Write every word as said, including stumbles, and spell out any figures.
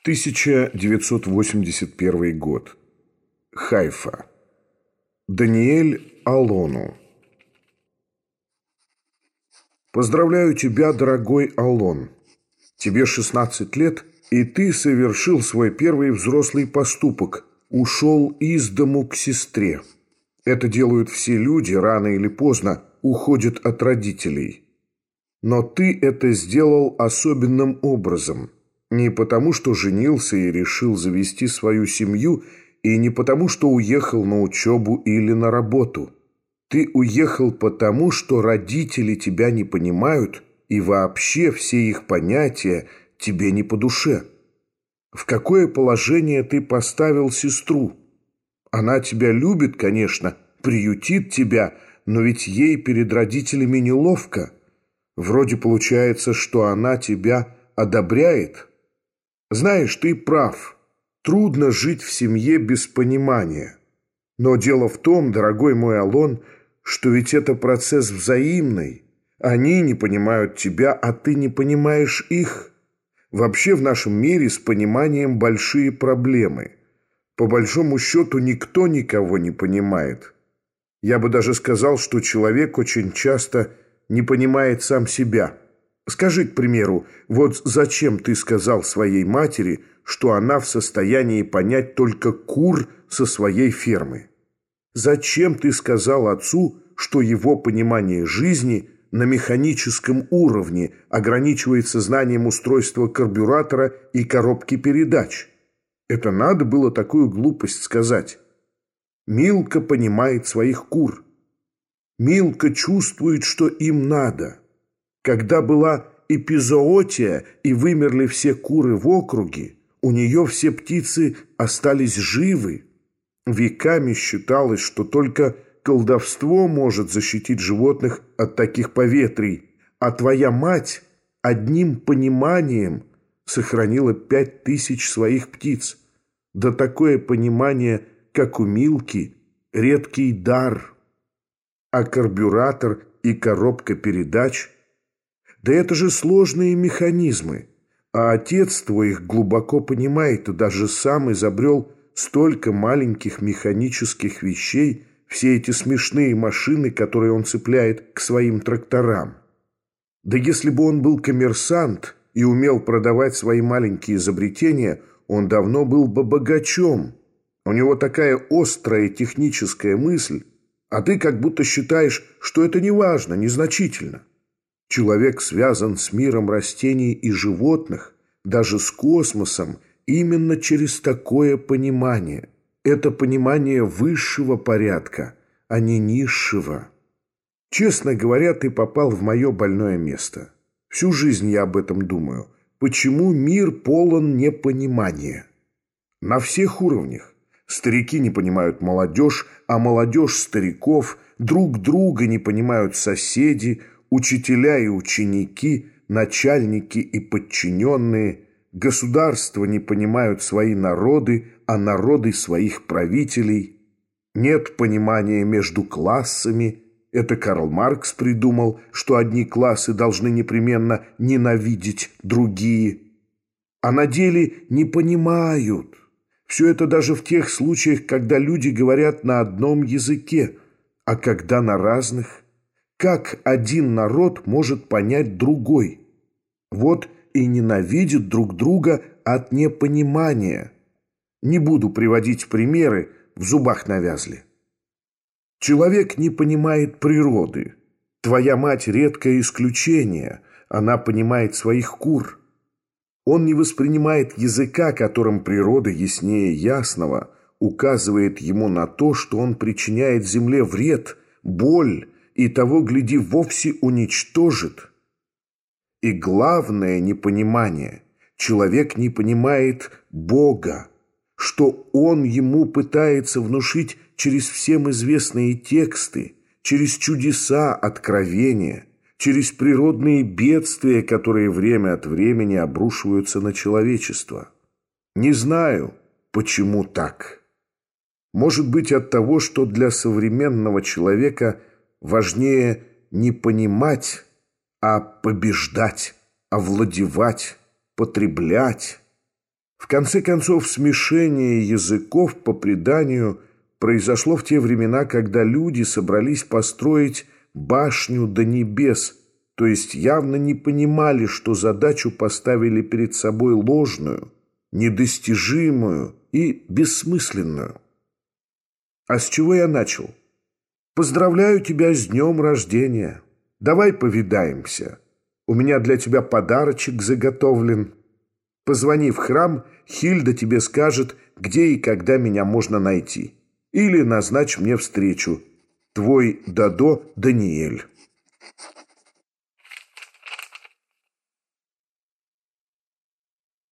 тысяча девятьсот восемьдесят первый год. Хайфа. Даниэль Алону. Поздравляю тебя, дорогой Алон. Тебе шестнадцать лет, и ты совершил свой первый взрослый поступок. Ушел из дому к сестре. Это делают все люди, рано или поздно уходят от родителей. Но ты это сделал особенным образом. Не потому, что женился и решил завести свою семью, и не потому, что уехал на учебу или на работу. Ты уехал потому, что родители тебя не понимают, и вообще все их понятия тебе не по душе. В какое положение ты поставил сестру? Она тебя любит, конечно, приютит тебя, но ведь ей перед родителями неловко. Вроде получается, что она тебя одобряет. Знаешь, ты прав. Трудно жить в семье без понимания. Но дело в том, дорогой мой Алон, что ведь это процесс взаимный. Они не понимают тебя, а ты не понимаешь их. Вообще в нашем мире с пониманием большие проблемы. По большому счету никто никого не понимает. Я бы даже сказал, что человек очень часто не понимает сам себя. Скажи, к примеру, вот зачем ты сказал своей матери, что она в состоянии понять только кур со своей фермы? Зачем ты сказал отцу, что его понимание жизни на механическом уровне ограничивается знанием устройства карбюратора и коробки передач? Это надо было такую глупость сказать. Милка понимает своих кур. Милка чувствует, что им надо. Когда была эпизоотия и вымерли все куры в округе, у нее все птицы остались живы. Веками считалось, что только колдовство может защитить животных от таких поветрий, а твоя мать одним пониманием сохранила пять тысяч своих птиц. Да такое понимание, как у Милки, редкий дар. А карбюратор и коробка передач – да это же сложные механизмы. А отец твой их глубоко понимает и даже сам изобрел столько маленьких механических вещей, все эти смешные машины, которые он цепляет к своим тракторам. Да если бы он был коммерсант и умел продавать свои маленькие изобретения, он давно был бы богачом. У него такая острая техническая мысль, а ты как будто считаешь, что это не важно, незначительно. Человек связан с миром растений и животных, даже с космосом, именно через такое понимание. Это понимание высшего порядка, а не низшего. Честно говоря, ты попал в мое больное место. Всю жизнь я об этом думаю. Почему мир полон непонимания? На всех уровнях. Старики не понимают молодежь, а молодежь стариков, друг друга не понимают соседи, учителя и ученики, начальники и подчиненные. Государства не понимают свои народы, а народы своих правителей. Нет понимания между классами. Это Карл Маркс придумал, что одни классы должны непременно ненавидеть другие. А на деле не понимают. Все это даже в тех случаях, когда люди говорят на одном языке, а когда на разных. Как один народ может понять другой? Вот и ненавидят друг друга от непонимания. Не буду приводить примеры, в зубах навязли. Человек не понимает природы. Твоя мать – редкое исключение. Она понимает своих кур. Он не воспринимает языка, которым природа яснее ясного, указывает ему на то, что он причиняет земле вред, боль и того, гляди, вовсе уничтожит. И главное непонимание – человек не понимает Бога, что Он ему пытается внушить через всем известные тексты, через чудеса откровения, через природные бедствия, которые время от времени обрушиваются на человечество. Не знаю, почему так. Может быть, от того, что для современного человека важнее не понимать, а побеждать, овладевать, потреблять. В конце концов, смешение языков, по преданию, произошло в те времена, когда люди собрались построить башню до небес, то есть явно не понимали, что задачу поставили перед собой ложную, недостижимую и бессмысленную. А с чего я начал? Поздравляю тебя с днем рождения. Давай повидаемся. У меня для тебя подарочек заготовлен. Позвони в храм, Хильда тебе скажет, где и когда меня можно найти. Или назначь мне встречу. Твой Дадо Даниэль.